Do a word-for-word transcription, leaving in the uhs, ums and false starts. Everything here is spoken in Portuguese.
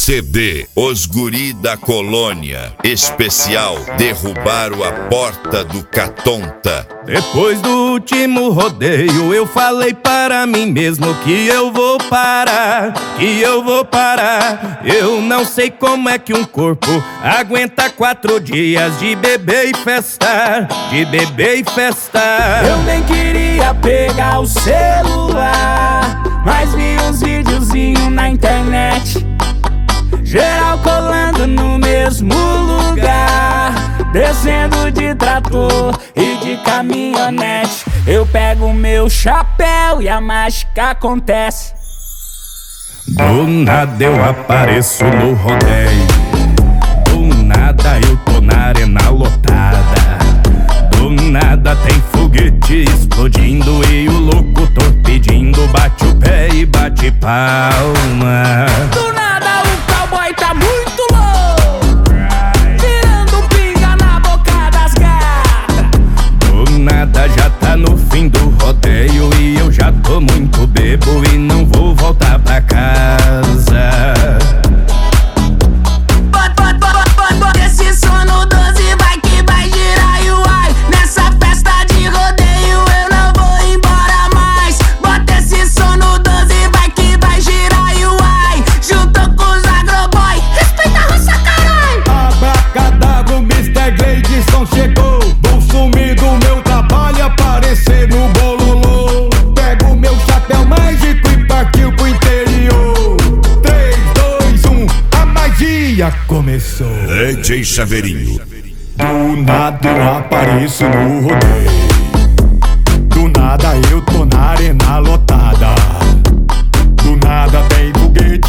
C D Os Guri da Colônia. Especial Derrubaram a Porta do Catonta. Depois do último rodeio eu falei para mim mesmo que eu vou parar, que eu vou parar. Eu não sei como é que um corpo aguenta quatro dias de beber e festar, de beber e festar. Eu nem queria pegar o celular, mas vi uns videozinhos na internet, geral colando no mesmo lugar, descendo de trator e de caminhonete. Eu pego meu chapéu e a mágica acontece. Do nada eu apareço no rodeio, do nada eu tô na arena lotada, do nada tem foguete explodindo e o locutor pedindo bate o pé e bate palma. Do nada o cowboy tá muito louco, tirando pinga na boca das gatas. Do nada já tá no fim do rodeio e eu já tô muito bebo e não vou voltar pra casa. Bota esse som no doze, vai que vai girar e uai. Nessa festa de rodeio eu não vou embora mais. Bota esse som no doze, vai que vai girar e uai. Juntou com os agroboy, respeita a roça, carai. Abracadabra, o mister Gleidson chegou. Vou sumir do meu trabalho, aparecer no bololô. Pego meu chapéu mágico e partiu pro interior. Três, dois, um, a magia começou. D J Chaveirinho. Do nada eu apareço no rodeio, do nada eu tô na arena lotada, do nada tem foguete